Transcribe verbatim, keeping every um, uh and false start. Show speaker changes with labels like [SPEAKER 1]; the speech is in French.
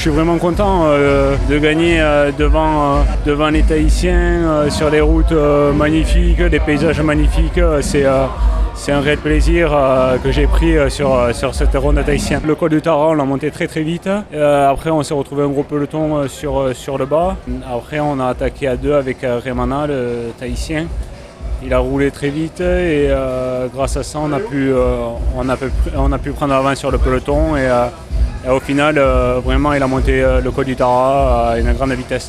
[SPEAKER 1] suis vraiment content euh, de gagner euh, devant, euh, devant les Tahitiens euh, sur des routes euh, magnifiques, des paysages magnifiques. C'est, euh, c'est un réel plaisir euh, que j'ai pris euh, sur, euh, sur cette ronde tahitienne. Le col du Tara, on l'a monté très très vite. Euh, après, on s'est retrouvé un gros peloton euh, sur, euh, sur le bas. Après, on a attaqué à deux avec euh, Remana, le Tahitien. Il a roulé très vite et euh, grâce à ça, on a pu, euh, on a pu, on a pu prendre l'avance sur le peloton. Et, euh, et au final, euh, vraiment, il a monté euh, le col du Tara à une grande vitesse.